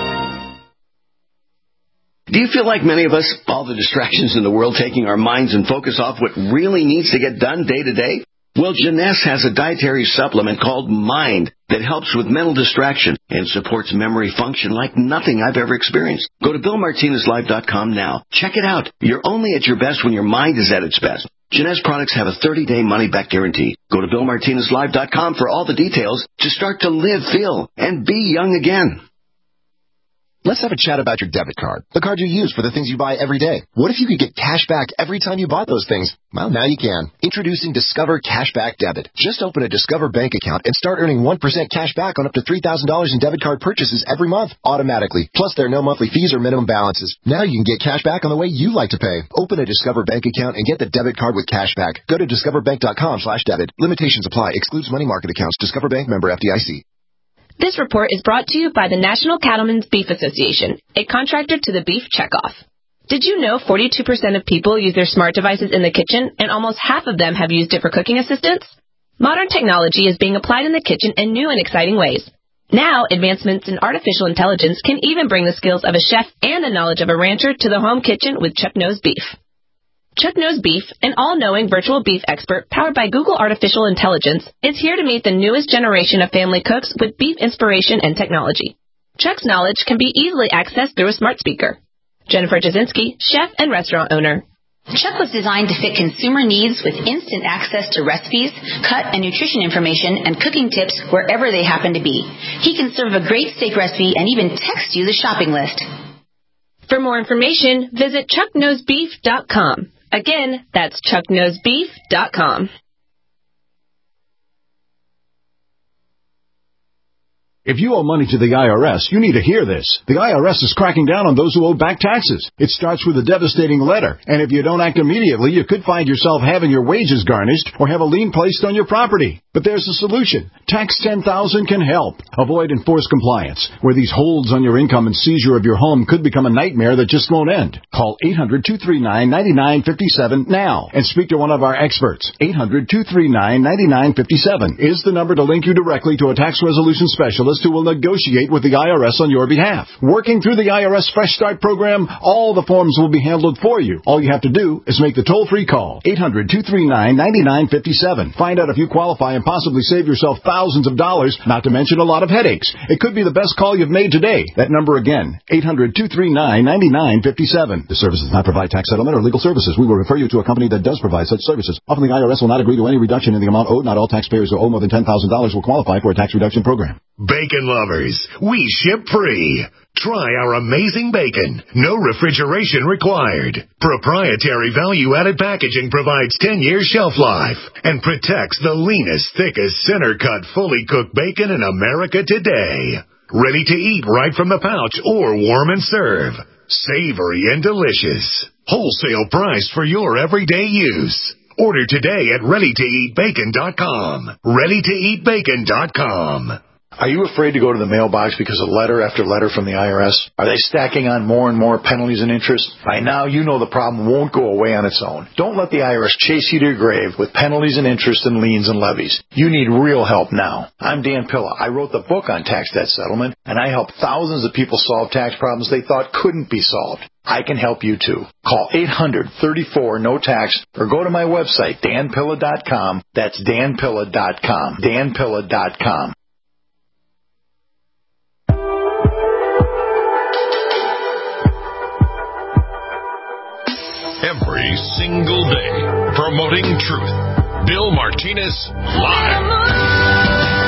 Do you feel like many of us, all the distractions in the world taking our minds and focus off what really needs to get done day to day? Well, Jeunesse has a dietary supplement called Mind that helps with mental distraction and supports memory function like nothing I've ever experienced. Go to BillMartinezLive.com now. Check it out. You're only at your best when your mind is at its best. Jeunesse products have a 30-day money-back guarantee. Go to BillMartinezLive.com for all the details to start to live, feel, and be young again. Let's have a chat about your debit card, the card you use for the things you buy every day. What if you could get cash back every time you bought those things? Well, now you can. Introducing Discover Cashback Debit. Just open a Discover bank account and start earning 1% cash back on up to $3,000 in debit card purchases every month, automatically. Plus, there are no monthly fees or minimum balances. Now you can get cash back on the way you like to pay. Open a Discover bank account and get the debit card with cash back. Go to discoverbank.com/debit. Limitations apply. Excludes money market accounts. Discover Bank, member FDIC. This report is brought to you by the National Cattlemen's Beef Association, a contractor to the Beef Checkoff. Did you know 42% of people use their smart devices in the kitchen, and almost half of them have used it for cooking assistance? Modern technology is being applied in the kitchen in new and exciting ways. Now, advancements in artificial intelligence can even bring the skills of a chef and the knowledge of a rancher to the home kitchen with Chuck Knows Beef. Chuck Knows Beef, an all-knowing virtual beef expert powered by Google Artificial Intelligence, is here to meet the newest generation of family cooks with beef inspiration and technology. Chuck's knowledge can be easily accessed through a smart speaker. Jennifer Jasinski, chef and restaurant owner. Chuck was designed to fit consumer needs with instant access to recipes, cut and nutrition information, and cooking tips wherever they happen to be. He can serve a great steak recipe and even text you the shopping list. For more information, visit chuckknowsbeef.com. Again, that's chuckknowsbeef.com. If you owe money to the IRS, you need to hear this. The IRS is cracking down on those who owe back taxes. It starts with a devastating letter, and if you don't act immediately, you could find yourself having your wages garnished or have a lien placed on your property. But there's a solution. Tax 10,000 can help. Avoid enforced compliance, where these holds on your income and seizure of your home could become a nightmare that just won't end. Call 800-239-9957 now and speak to one of our experts. 800-239-9957 is the number to link you directly to a tax resolution specialist who will negotiate with the IRS on your behalf. Working through the IRS Fresh Start program, all the forms will be handled for you. All you have to do is make the toll-free call, 800-239-9957. Find out if you qualify and possibly save yourself thousands of dollars, not to mention a lot of headaches. It could be the best call you've made today. That number again, 800-239-9957. This service does not provide tax settlement or legal services. We will refer you to a company that does provide such services. Often the IRS will not agree to any reduction in the amount owed. Not all taxpayers who owe more than $10,000 will qualify for a tax reduction program. Bacon lovers, we ship free. Try our amazing bacon. No refrigeration required. Proprietary value-added packaging provides 10 years shelf life and protects the leanest, thickest, center-cut, fully cooked bacon in America today. Ready to eat right from the pouch or warm and serve. Savory and delicious. Wholesale price for your everyday use. Order today at readytoeatbacon.com. readytoeatbacon.com. Are you afraid to go to the mailbox because of letter after letter from the IRS? Are they stacking on more and more penalties and interest? By now, you know the problem won't go away on its own. Don't let the IRS chase you to your grave with penalties and interest and liens and levies. You need real help now. I'm Dan Pilla. I wrote the book on tax debt settlement, and I help thousands of people solve tax problems they thought couldn't be solved. I can help you too. Call 800-34-NO-TAX or go to my website, danpilla.com. That's danpilla.com. danpilla.com. Every single day, promoting truth. Bill Martinez Live.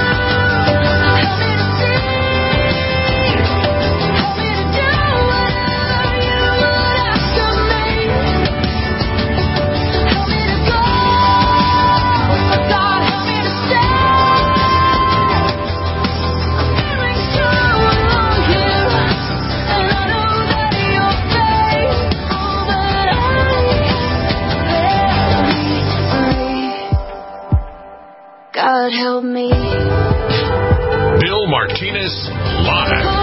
God help me. Bill Martinez Live.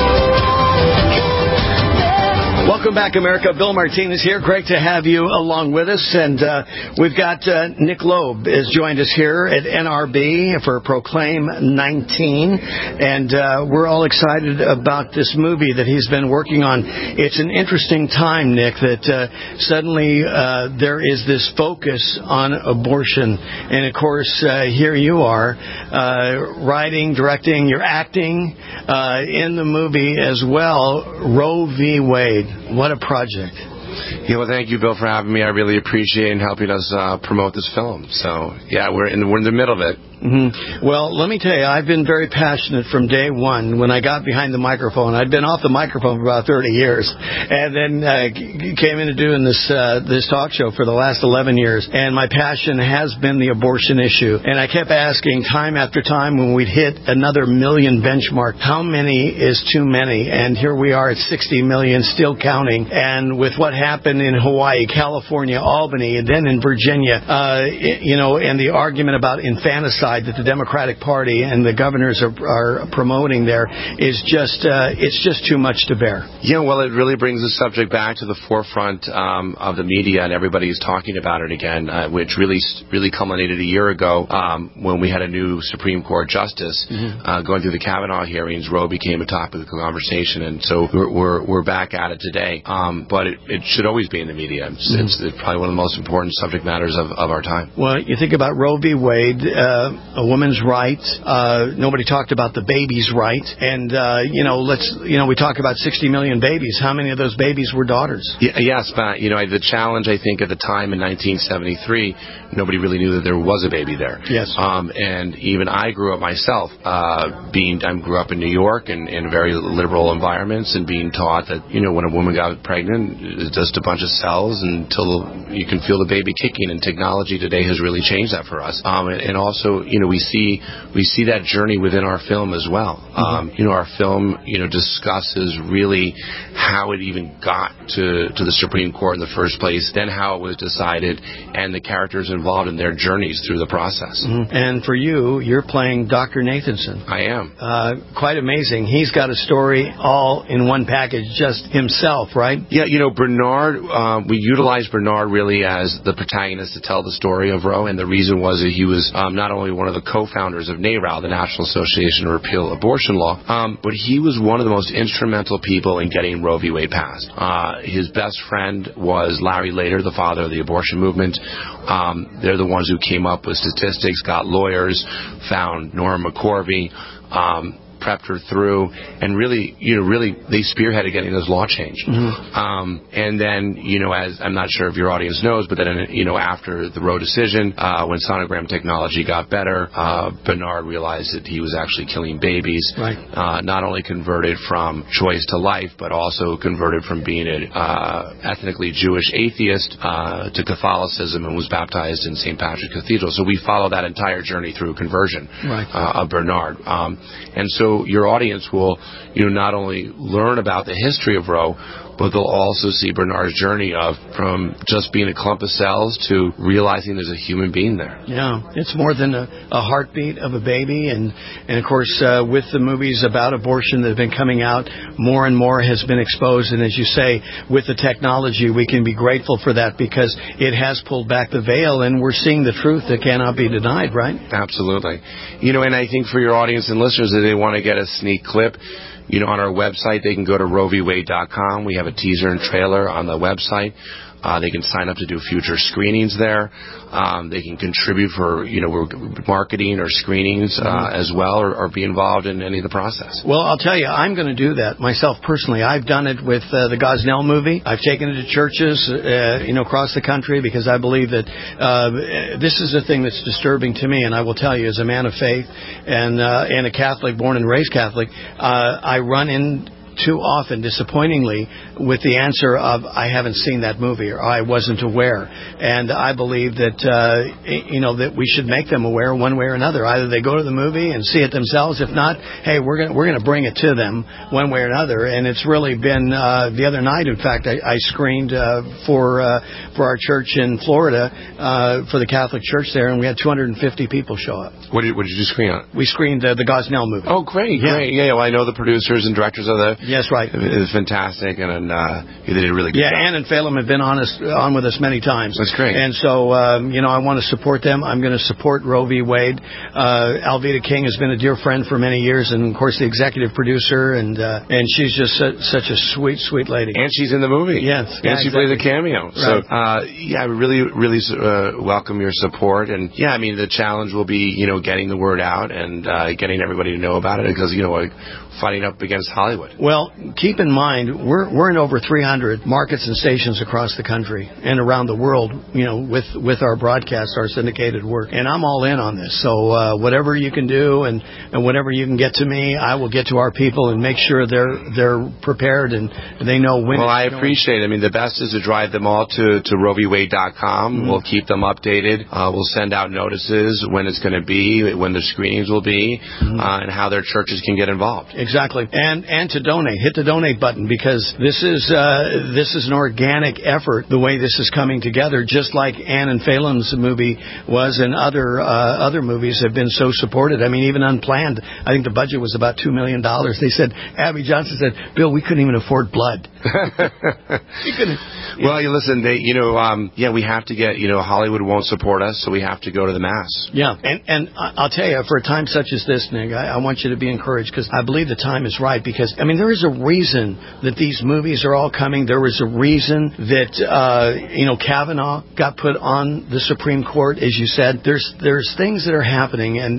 Welcome back, America. Bill Martinez here. Great to have you along with us. And we've got Nick Loeb has joined us here at NRB for Proclaim 19. And we're all excited about this movie that he's been working on. It's an interesting time, Nick, that suddenly there is this focus on abortion. And, of course, here you are writing, directing, you're acting in the movie as well, Roe v. Wade. What a project. Yeah, well, thank you, Bill, for having me. I really appreciate it and helping us promote this film. So, yeah, we're in the middle of it. Mm-hmm. Well, let me tell you, I've been very passionate from day one when I got behind the microphone. I'd been off the microphone for about 30 years and then came into doing this talk show for the last 11 years. And my passion has been the abortion issue. And I kept asking time after time when we'd hit another million benchmark, how many is too many? And here we are at 60 million, still counting. And with what happened in Hawaii, California, Albany, and then in Virginia, and the argument about infanticide that the Democratic Party and the governors are promoting there is just it's just too much to bear. Yeah, well, it really brings the subject back to the forefront of the media, and everybody's talking about it again, which really culminated a year ago when we had a new Supreme Court justice going through the Kavanaugh hearings. Roe became a topic of conversation, and so we're back at it today. But it should always be in the media. It's probably one of the most important subject matters of our time. Well, you think about Roe v. Wade. a woman's right. Nobody talked about the baby's right. And, we talk about 60 million babies. How many of those babies were daughters? Yes, but, the challenge, I think, at the time in 1973, nobody really knew that there was a baby there. Yes. And even I grew up myself, I grew up in New York in very liberal environments, and being taught that, when a woman got pregnant, it's just a bunch of cells until you can feel the baby kicking, and technology today has really changed that for us. And also, we see that journey within our film as well. Our film, discusses really how it even got to the Supreme Court in the first place, then how it was decided, and the characters involved in their journeys through the process. And for you, you're playing Dr. Nathanson. I am. Quite amazing. He's got a story all in one package, just himself, right? Yeah, Bernard, we utilized Bernard really as the protagonist to tell the story of Roe, and the reason was that he was not only one of the co-founders of NARAL, the National Association to Repeal Abortion Law, but he was one of the most instrumental people in getting Roe v. Wade passed. His best friend was Larry Lader, the father of the abortion movement. They're the ones who came up with statistics, got lawyers, found Norma McCorvey, prepped her through, and really they spearheaded getting this law changed. And then, as I'm not sure if your audience knows, but then, after the Roe decision, when sonogram technology got better, Bernard realized that he was actually killing babies. Right. Not only converted from choice to life, but also converted from being an ethnically Jewish atheist to Catholicism, and was baptized in St. Patrick's Cathedral. So we follow that entire journey through conversion of Bernard. And so your audience will, not only learn about the history of Roe, but they'll also see Bernard's journey from just being a clump of cells to realizing there's a human being there. Yeah, it's more than a heartbeat of a baby, and of course, with the movies about abortion that have been coming out, more and more has been exposed, and as you say, with the technology, we can be grateful for that because it has pulled back the veil, and we're seeing the truth that cannot be denied, right? Absolutely. And I think for your audience and listeners, that they want to get a sneak clip, on our website, they can go to RoeVWade.com. We have a teaser and trailer on the website. They can sign up to do future screenings there. They can contribute for, marketing or screenings as well, or be involved in any of the process. Well, I'll tell you, I'm going to do that myself personally. I've done it with the Gosnell movie. I've taken it to churches, across the country, because I believe that this is a thing that's disturbing to me. And I will tell you, as a man of faith and a Catholic, born and raised Catholic, I run in too often, disappointingly, with the answer of, I haven't seen that movie, or I wasn't aware. And I believe that, that we should make them aware one way or another. Either they go to the movie and see it themselves. If not, hey, we're going to bring it to them one way or another. And it's really been, the other night, in fact, I screened for our church in Florida, for the Catholic church there, and we had 250 people show up. What did you screen on? We screened the Gosnell movie. Oh, great. Yeah, well, I know the producers and directors of the... Yes, right. It's fantastic, and they did a really good job. Ann and Phelan have been on with us many times. That's great. And so, I want to support them. I'm going to support Roe v. Wade. Alveda King has been a dear friend for many years, and of course the executive producer, and she's just such a sweet, sweet lady. And she's in the movie. Yes. And she plays a cameo. Right. So, I really, really welcome your support. And the challenge will be, getting the word out and getting everybody to know about it, because, fighting up against Hollywood. Well, keep in mind, we're in over 300 markets and stations across the country and around the world, with our broadcast, our syndicated work. And I'm all in on this. So whatever you can do and whatever you can get to me, I will get to our people and make sure they're prepared and they know when. Well, I appreciate it. The best is to drive them all to RoeVWade.com. We'll keep them updated. We'll send out notices when it's going to be, when the screenings will be, and how their churches can get involved. Exactly. And to donate. Hit the donate button, because this is an organic effort, the way this is coming together, just like Ann and Phelan's movie was, and other movies have been so supported. Even Unplanned, I think the budget was about $2 million. They said, Abby Johnson said, Bill, we couldn't even afford blood. Well, listen, we have to get, Hollywood won't support us, so we have to go to the mass. Yeah, and I'll tell you, for a time such as this, Nick, I want you to be encouraged, because I believe the time is right, because, I mean, there is a reason that these movies are all coming. There is a reason that, Kavanaugh got put on the Supreme Court, as you said. There's things that are happening, and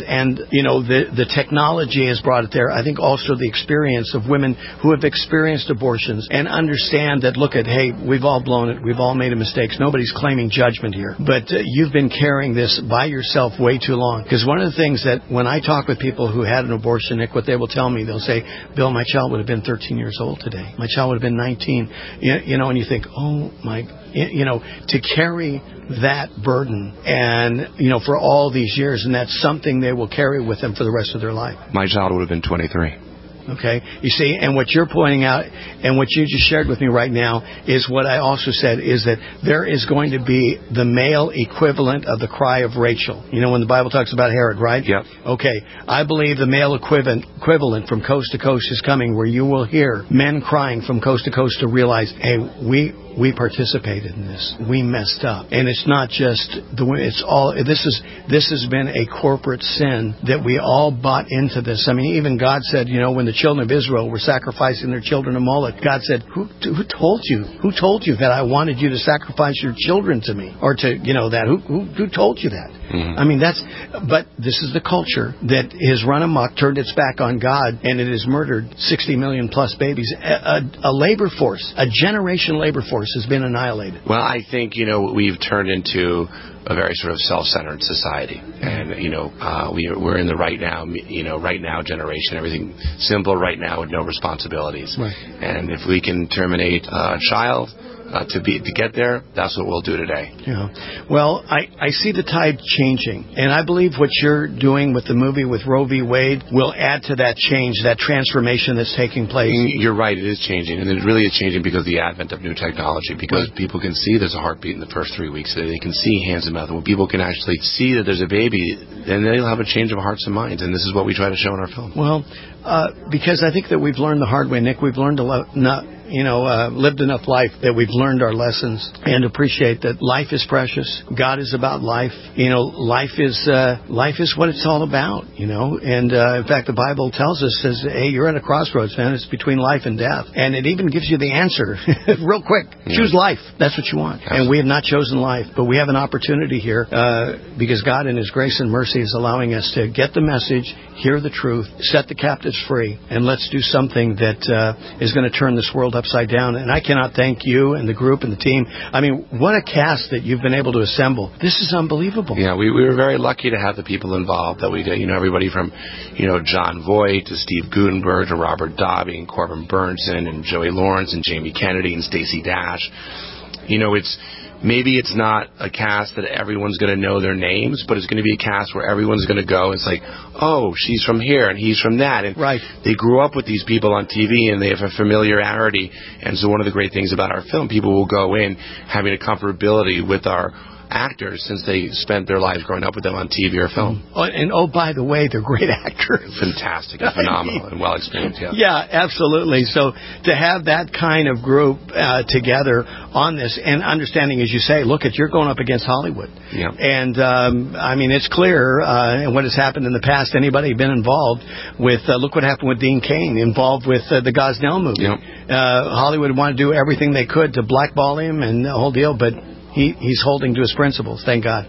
the technology has brought it there. I think also the experience of women who have experienced abortions and understand that, hey, we've all blown it. We've all made mistakes. Nobody's claiming judgment here. But you've been carrying this by yourself way too long. Because one of the things that when I talk with people who had an abortion, Nick, what they will tell me, they'll say, Bill, my child would have been 13 years old today. My child would have been 19. And you think, oh, my, to carry that burden and, for all these years, and that's something they will carry with them for the rest of their life. My child would have been 23. Okay, you see, and what you're pointing out and what you just shared with me right now is what I also said, is that there is going to be the male equivalent of the cry of Rachel. When the Bible talks about Herod, right? Yep. Okay, I believe the male equivalent from coast to coast is coming, where you will hear men crying from coast to coast to realize, hey, we participated in this. We messed up. And it's not just it's all, this has been a corporate sin that we all bought into this. I mean, even God said, when the children of Israel were sacrificing their children to Moloch, God said, who told you? Who told you that I wanted you to sacrifice your children to me? Or to, that? Who told you that? Mm-hmm. I mean, but this is the culture that has run amok, turned its back on God, and it has murdered 60 million plus babies. A labor force, a generation labor force has been annihilated. Well, I think, we've turned into a very sort of self-centered society. And, we're in the right now generation. Everything simple right now with no responsibilities. Right. And if we can terminate a child to get there, that's what we'll do today. Yeah. Well, I see the tide changing, and I believe what you're doing with the movie with Roe v. Wade will add to that change, that transformation that's taking place. You're right, it is changing, and it really is changing because of the advent of new technology, because people can see there's a heartbeat in the first 3 weeks, they can see hands and mouth, and when people can actually see that there's a baby, then they'll have a change of hearts and minds, and this is what we try to show in our film. Well, because I think that we've learned the hard way, Nick. We've learned lived enough life that we've learned our lessons and appreciate that life is precious. God is about life. Life is what it's all about, And in fact, the Bible tells us, says, hey, you're at a crossroads, man. It's between life and death. And it even gives you the answer real quick. Yeah. Choose life. That's what you want. Absolutely. And we have not chosen life, but we have an opportunity here because God in His grace and mercy is allowing us to get the message, hear the truth, set the captives free, and let's do something that is going to turn this world upside down. And I cannot thank you and the group and the team. I mean, what a cast that you've been able to assemble. This is unbelievable. Yeah, we were very lucky to have the people involved that we did. Everybody from, John Voight to Steve Gutenberg to Robert Dobby and Corbin Burnson and Joey Lawrence and Jamie Kennedy and Stacey Dash. Maybe it's not a cast that everyone's going to know their names, but it's going to be a cast where everyone's going to go. It's like, oh, she's from here and he's from that. And right. They grew up with these people on TV and they have a familiarity. And so one of the great things about our film, people will go in having a comfortability with our actors since they spent their lives growing up with them on TV or film. By the way, they're great actors. Fantastic and phenomenal and well experienced, yeah. Yeah, absolutely. So to have that kind of group together on this and understanding, as you say, you're going up against Hollywood. Yeah. And, it's clear and what has happened in the past, anybody been involved with, look what happened with Dean Cain, involved with the Gosnell movie. Yep. Hollywood wanted to do everything they could to blackball him and the whole deal, but he's holding to his principles, thank God.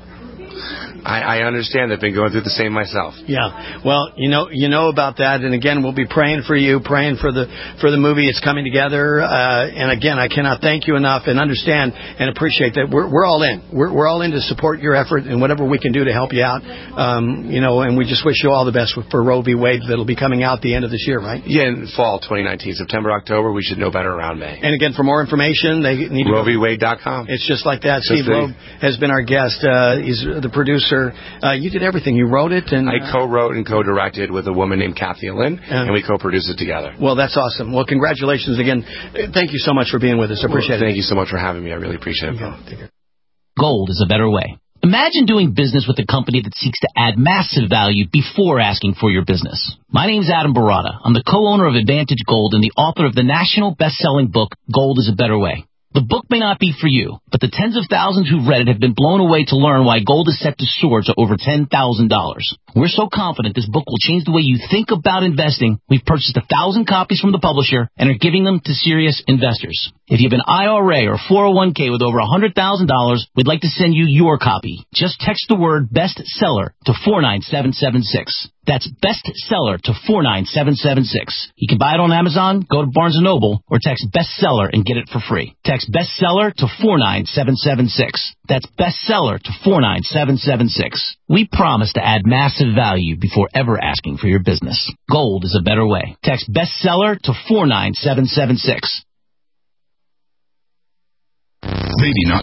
I understand. I've been going through the same myself. Yeah. Well, you know about that. And again, we'll be praying for you, praying for the movie. It's coming together. And again, I cannot thank you enough and understand and appreciate that we're all in. We're all in to support your effort and whatever we can do to help you out. And we just wish you all the best for Roe v. Wade that'll be coming out the end of this year, right? Yeah, in fall 2019, September, October. We should know better around May. And again, for more information, they need to RoeVWade.com. It's just like that. Steve Loeb has been our guest. He's the producer. You did everything. You wrote it, and I co-wrote and co-directed with a woman named Kathy Lynn, and we co-produced it together. Well, that's awesome. Well, congratulations again. Thank you so much for being with us. I appreciate it. Thank you so much for having me. I really appreciate it. Gold is a better way. Imagine doing business with a company that seeks to add massive value before asking for your business. My name's Adam Barada. I'm the co-owner of Advantage Gold and the author of the national best-selling book, Gold is a Better Way. The book may not be for you, but the tens of thousands who've read it have been blown away to learn why gold is set to soar to over $10,000. We're so confident this book will change the way you think about investing, we've purchased 1,000 copies from the publisher and are giving them to serious investors. If you have an IRA or 401k with over $100,000, we'd like to send you your copy. Just text the word bestseller to 49776. That's bestseller to 49776. You can buy it on Amazon, go to Barnes & Noble, or text bestseller and get it for free. Text bestseller to 49776. That's bestseller to 49776. We promise to add massive value before ever asking for your business. Gold is a better way. Text bestseller to 49776. Maybe not